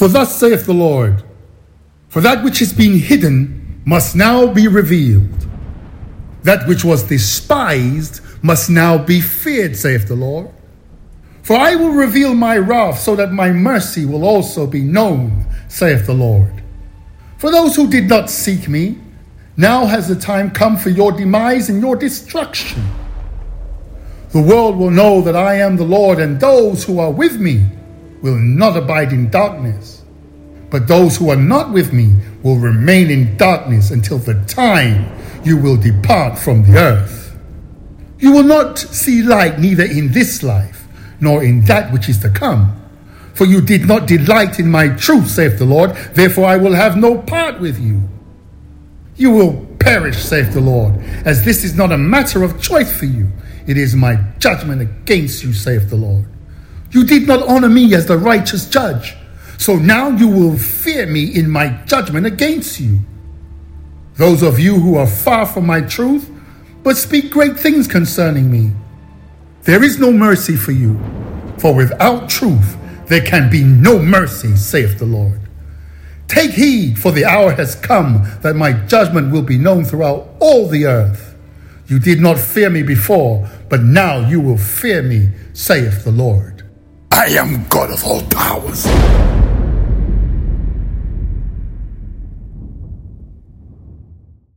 For thus saith the Lord, for that which is being hidden must now be revealed. That which was despised must now be feared, saith the Lord. For I will reveal my wrath so that my mercy will also be known, saith the Lord. For those who did not seek me, now has the time come for your demise and your destruction. The world will know that I am the Lord, and those who are with me will not abide in darkness. But those who are not with me will remain in darkness until the time you will depart from the earth. You will not see light neither in this life, nor in that which is to come. For you did not delight in my truth, saith the Lord, therefore I will have no part with you. You will perish, saith the Lord, as this is not a matter of choice for you. It is my judgment against you, saith the Lord. You did not honor me as the righteous judge, so now you will fear me in my judgment against you. Those of you who are far from my truth, but speak great things concerning me, there is no mercy for you, for without truth there can be no mercy, saith the Lord. Take heed, for the hour has come that my judgment will be known throughout all the earth. You did not fear me before, but now you will fear me, saith the Lord. I am God of all powers.